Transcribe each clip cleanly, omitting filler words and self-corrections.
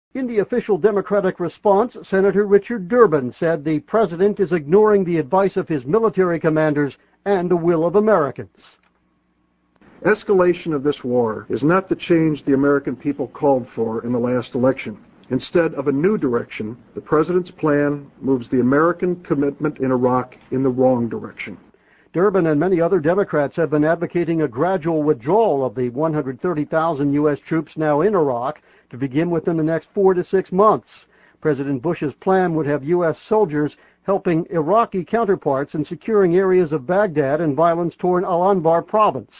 In the official Democratic response, Senator Richard Durbin said the president is ignoring the advice of his military commanders and the will of Americans. Escalation of this war is not the change the American people called for in the last election. Instead of a new direction, the president's plan moves the American commitment in Iraq in the wrong direction. Durbin and many other Democrats have been advocating a gradual withdrawal of the 130,000 U.S. troops now in Iraq to begin within the next 4 to 6 months. President Bush's plan would have U.S. soldiers helping Iraqi counterparts in securing areas of Baghdad and violence-torn Al-Anbar province.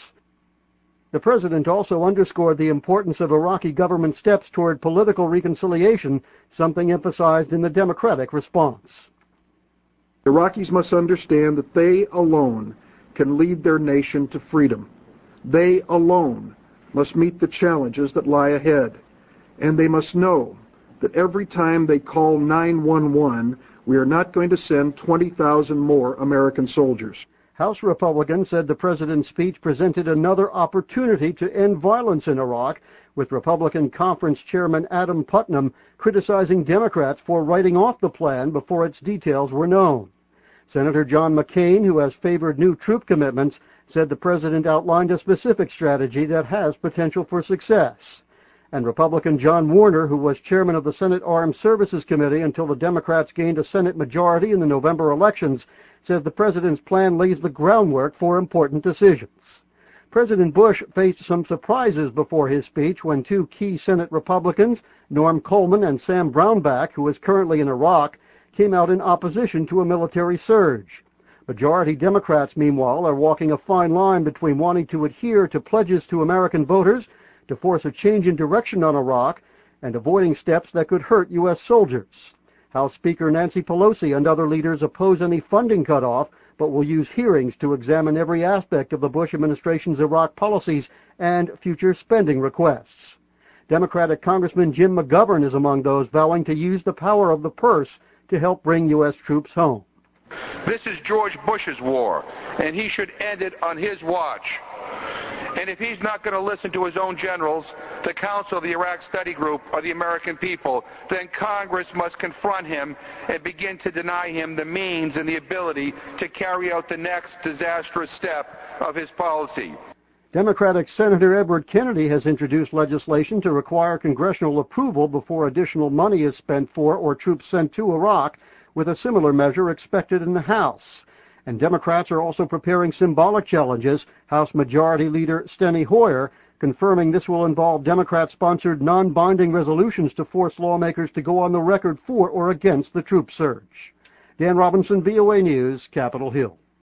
The president also underscored the importance of Iraqi government steps toward political reconciliation, something emphasized in the Democratic response. Iraqis must understand that they alone can lead their nation to freedom. They alone must meet the challenges that lie ahead. And they must know that every time they call 911, we are not going to send 20,000 more American soldiers. House Republicans said the president's speech presented another opportunity to end violence in Iraq, with Republican Conference Chairman Adam Putnam criticizing Democrats for writing off the plan before its details were known. Senator John McCain, who has favored new troop commitments, said the president outlined a specific strategy that has potential for success. And Republican John Warner, who was chairman of the Senate Armed Services Committee until the Democrats gained a Senate majority in the November elections, says the president's plan lays the groundwork for important decisions. President Bush faced some surprises before his speech when two key Senate Republicans, Norm Coleman and Sam Brownback, who is currently in Iraq, came out in opposition to a military surge. Majority Democrats, meanwhile, are walking a fine line between wanting to adhere to pledges to American voters to force a change in direction on Iraq and avoiding steps that could hurt U.S. soldiers. House Speaker Nancy Pelosi and other leaders oppose any funding cutoff, but will use hearings to examine every aspect of the Bush administration's Iraq policies and future spending requests. Democratic Congressman Jim McGovern is among those vowing to use the power of the purse to help bring U.S. troops home. This is George Bush's war, and he should end it on his watch. And if he's not going to listen to his own generals, the Council of the Iraq Study Group, or the American people, then Congress must confront him and begin to deny him the means and the ability to carry out the next disastrous step of his policy. Democratic Senator Edward Kennedy has introduced legislation to require congressional approval before additional money is spent for or troops sent to Iraq, with a similar measure expected in the House. And Democrats are also preparing symbolic challenges, House Majority Leader Steny Hoyer confirming this will involve Democrat-sponsored non-binding resolutions to force lawmakers to go on the record for or against the troop surge. Dan Robinson, VOA News, Capitol Hill.